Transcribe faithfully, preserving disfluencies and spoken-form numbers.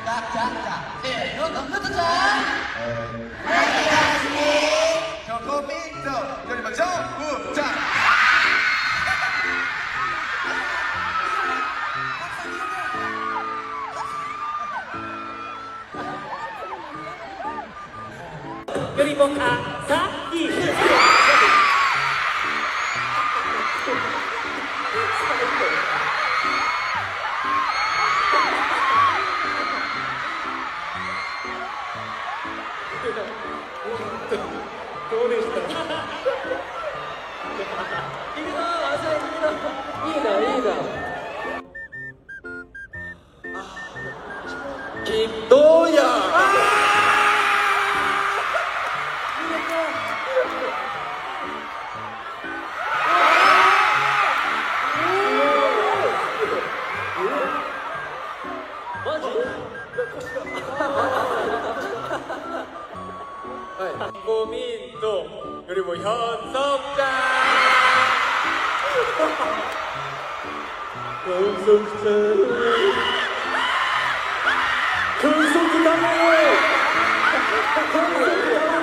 자자자 예, 너 너부터 자. 조코민도 그리고 정우장. 그리고 아사히どうでしたいいな朝いいないいないいなきっとやマジコミントよりもヒョンソンちゃんヒョンソンちゃんヒョンソンだねヒョンソンだね